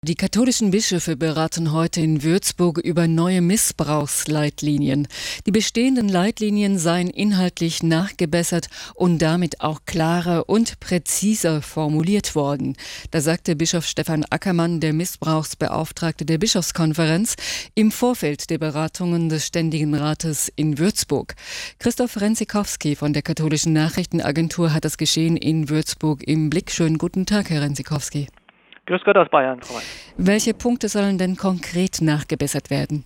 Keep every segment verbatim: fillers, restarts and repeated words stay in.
Die katholischen Bischöfe beraten heute in Würzburg über neue Missbrauchsleitlinien. Die bestehenden Leitlinien seien inhaltlich nachgebessert und damit auch klarer und präziser formuliert worden. Da sagte Bischof Stefan Ackermann, der Missbrauchsbeauftragte der Bischofskonferenz, im Vorfeld der Beratungen des Ständigen Rates in Würzburg. Christoph Renzikowski von der katholischen Nachrichtenagentur hat das Geschehen in Würzburg im Blick. Schönen guten Tag, Herr Renzikowski. Grüß Gott aus Bayern, Frau Weiß. Welche Punkte sollen denn konkret nachgebessert werden?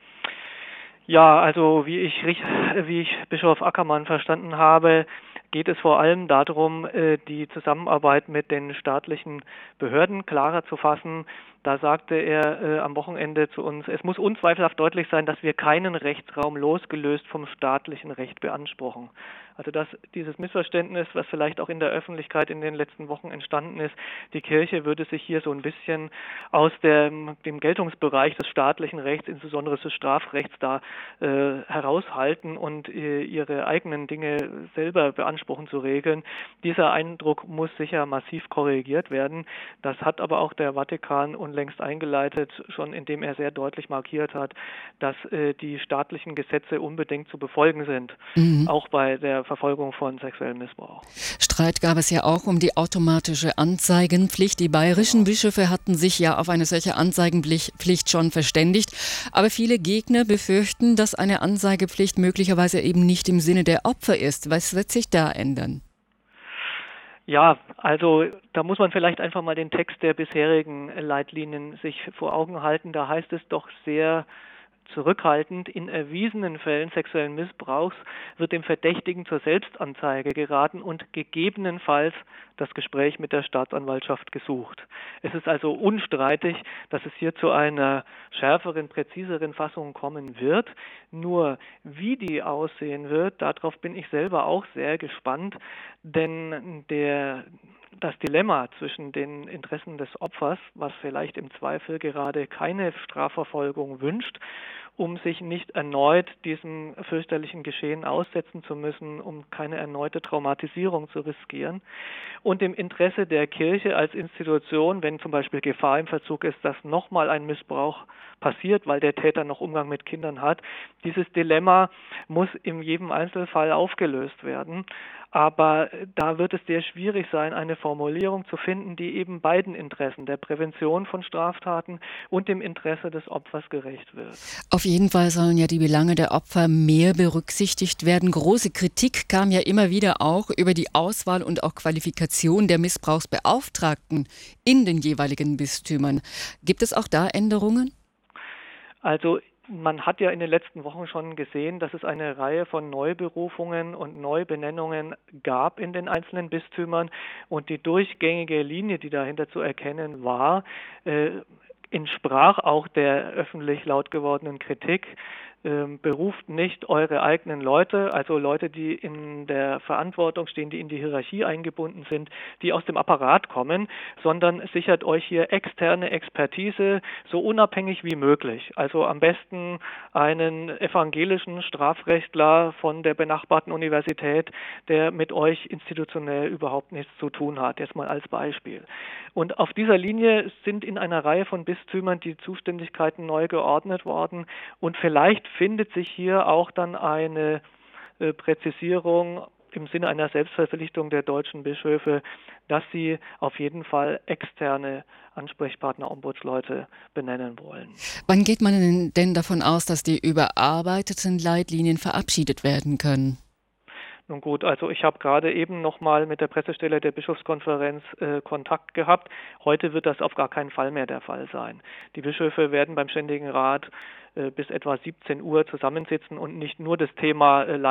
Ja, also wie ich, wie ich Bischof Ackermann verstanden habe, geht es vor allem darum, die Zusammenarbeit mit den staatlichen Behörden klarer zu fassen. Da sagte er am Wochenende zu uns, es muss unzweifelhaft deutlich sein, dass wir keinen Rechtsraum losgelöst vom staatlichen Recht beanspruchen. Also dass dieses Missverständnis, was vielleicht auch in der Öffentlichkeit in den letzten Wochen entstanden ist, die Kirche würde sich hier so ein bisschen aus dem, dem Geltungsbereich des staatlichen Rechts, insbesondere des Strafrechts, da äh, heraushalten und äh, ihre eigenen Dinge selber beanspruchen zu regeln. Dieser Eindruck muss sicher massiv korrigiert werden. Das hat aber auch der Vatikan unlängst eingeleitet, schon indem er sehr deutlich markiert hat, dass äh, die staatlichen Gesetze unbedingt zu befolgen sind, mhm. auch bei der Verfolgung von sexuellem Missbrauch. Streit gab es ja auch um die automatische Anzeigenpflicht. Die bayerischen genau. Bischöfe hatten sich ja auf eine solche Anzeigenpflicht schon verständigt. Aber viele Gegner befürchten, dass eine Anzeigepflicht möglicherweise eben nicht im Sinne der Opfer ist. Was wird sich da ändern? Ja, also da muss man vielleicht einfach mal den Text der bisherigen Leitlinien sich vor Augen halten. Da heißt es doch sehr zurückhaltend, in erwiesenen Fällen sexuellen Missbrauchs wird dem Verdächtigen zur Selbstanzeige geraten und gegebenenfalls das Gespräch mit der Staatsanwaltschaft gesucht. Es ist also unstreitig, dass es hier zu einer schärferen, präziseren Fassung kommen wird. Nur wie die aussehen wird, darauf bin ich selber auch sehr gespannt, denn der Das Dilemma zwischen den Interessen des Opfers, was vielleicht im Zweifel gerade keine Strafverfolgung wünscht, um sich nicht erneut diesem fürchterlichen Geschehen aussetzen zu müssen, um keine erneute Traumatisierung zu riskieren, und dem Interesse der Kirche als Institution, wenn zum Beispiel Gefahr im Verzug ist, dass nochmal ein Missbrauch passiert, weil der Täter noch Umgang mit Kindern hat. Dieses Dilemma muss in jedem Einzelfall aufgelöst werden. Aber da wird es sehr schwierig sein, eine Formulierung zu finden, die eben beiden Interessen, der Prävention von Straftaten und dem Interesse des Opfers gerecht wird. Auf jeden Fall sollen ja die Belange der Opfer mehr berücksichtigt werden. Große Kritik kam ja immer wieder auch über die Auswahl und auch Qualifikation der Missbrauchsbeauftragten in den jeweiligen Bistümern. Gibt es auch da Änderungen? Also man hat ja in den letzten Wochen schon gesehen, dass es eine Reihe von Neuberufungen und Neubenennungen gab in den einzelnen Bistümern, und die durchgängige Linie, die dahinter zu erkennen war, äh, entsprach auch der öffentlich laut gewordenen Kritik. Ähm, beruft nicht eure eigenen Leute, also Leute, die in der Verantwortung stehen, die in die Hierarchie eingebunden sind, die aus dem Apparat kommen, sondern sichert euch hier externe Expertise, so unabhängig wie möglich. Also am besten einen evangelischen Strafrechtler von der benachbarten Universität, der mit euch institutionell überhaupt nichts zu tun hat, jetzt mal als Beispiel. Und auf dieser Linie sind in einer Reihe von Bistümern die Zuständigkeiten neu geordnet worden, und vielleicht findet sich hier auch dann eine äh, Präzisierung im Sinne einer Selbstverpflichtung der deutschen Bischöfe, dass sie auf jeden Fall externe Ansprechpartner, Ombudsleute benennen wollen. Wann geht man denn davon aus, dass die überarbeiteten Leitlinien verabschiedet werden können? Nun gut, also ich habe gerade eben nochmal mit der Pressestelle der Bischofskonferenz äh, Kontakt gehabt. Heute wird das auf gar keinen Fall mehr der Fall sein. Die Bischöfe werden beim Ständigen Rat äh, bis etwa siebzehn Uhr zusammensitzen und nicht nur das Thema äh,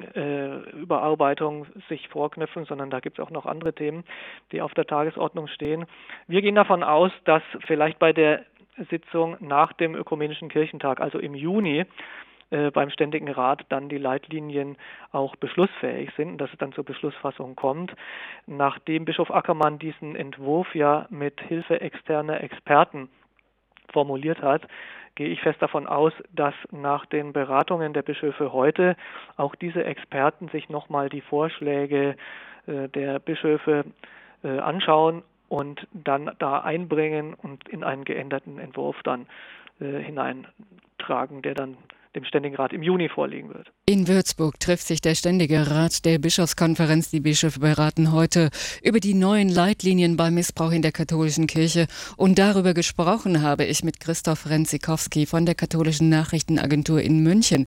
Leitlinienüberarbeitung äh, sich vorknüpfen, sondern da gibt es auch noch andere Themen, die auf der Tagesordnung stehen. Wir gehen davon aus, dass vielleicht bei der Sitzung nach dem Ökumenischen Kirchentag, also im Juni, beim Ständigen Rat dann die Leitlinien auch beschlussfähig sind und dass es dann zur Beschlussfassung kommt. Nachdem Bischof Ackermann diesen Entwurf ja mit Hilfe externer Experten formuliert hat, gehe ich fest davon aus, dass nach den Beratungen der Bischöfe heute auch diese Experten sich nochmal die Vorschläge äh, der Bischöfe äh, anschauen und dann da einbringen und in einen geänderten Entwurf dann äh, hineintragen, der dann dem Ständigen Rat im Juni vorliegen wird. In Würzburg trifft sich der Ständige Rat der Bischofskonferenz. Die Bischöfe beraten heute über die neuen Leitlinien beim Missbrauch in der katholischen Kirche. Und darüber gesprochen habe ich mit Christoph Renzikowski von der Katholischen Nachrichtenagentur in München.